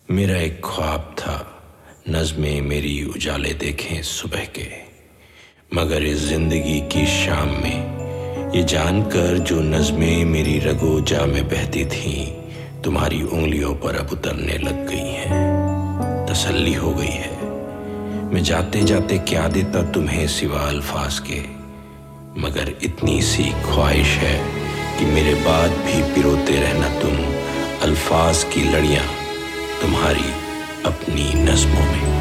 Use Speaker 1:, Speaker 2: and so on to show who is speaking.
Speaker 1: मेरा एक ख्वाब था, नज़्में मेरी उजाले देखें सुबह के। मगर इस जिंदगी की शाम में ये जानकर जो नज़्में मेरी रगो जा में बहती थीं, तुम्हारी उंगलियों पर अब उतरने लग गई हैं। तसल्ली हो गई है। मैं जाते जाते क्या देता तुम्हें सिवा अल्फाज के, मगर इतनी सी ख्वाहिश है कि मेरे बाद भी पिरोते रहना तुम अल्फाज की लड़ियां तुम्हारी अपनी नज़्मों में।